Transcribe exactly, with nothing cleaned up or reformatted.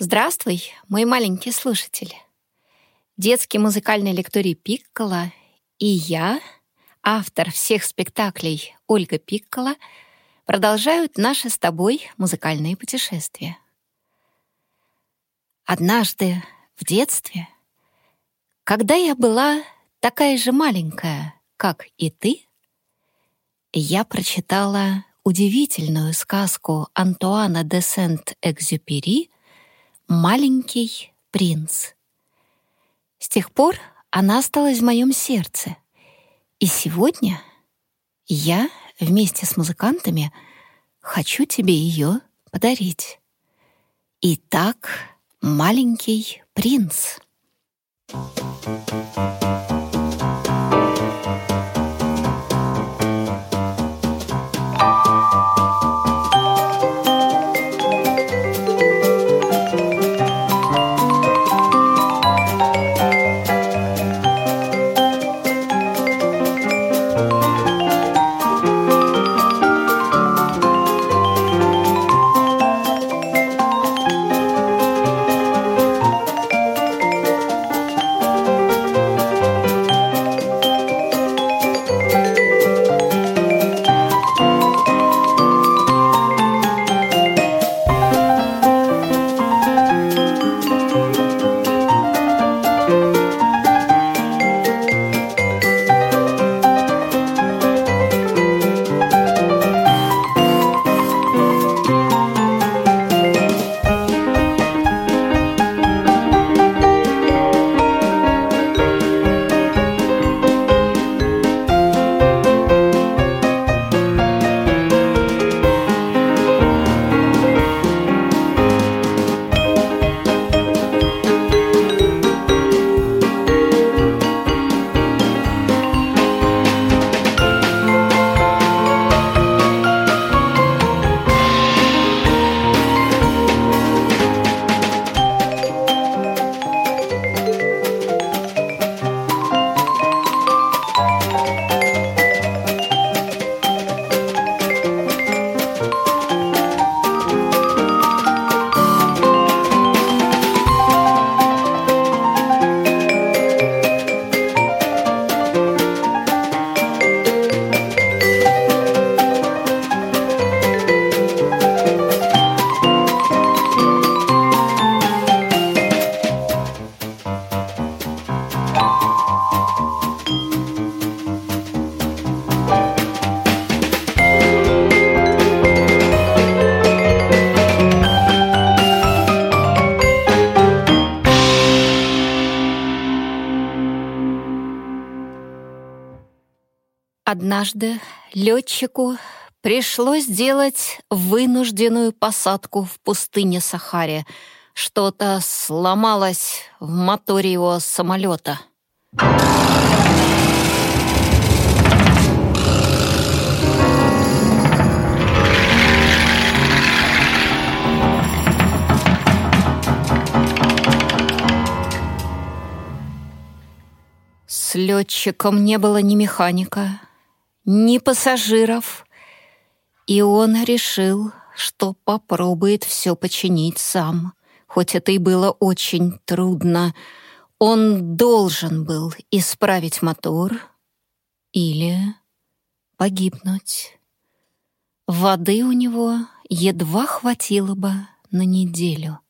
Здравствуй, мой маленький слушатель. Детский музыкальный лекторий Пикколо и я, автор всех спектаклей Ольга Пикколо, продолжают наши с тобой музыкальные путешествия. Однажды в детстве, когда я была такая же маленькая, как и ты, я прочитала удивительную сказку Антуана де Сент-Экзюпери «Маленький принц». С тех пор она осталась в моем сердце. И сегодня я вместе с музыкантами хочу тебе ее подарить. Итак, «Маленький принц». Однажды летчику пришлось делать вынужденную посадку в пустыне Сахаре. Что-то сломалось в моторе его самолета. С летчиком не было ни механика, ни пассажиров, и он решил, что попробует все починить сам, хоть это и было очень трудно. Он должен был исправить мотор или погибнуть. Воды у него едва хватило бы на неделю.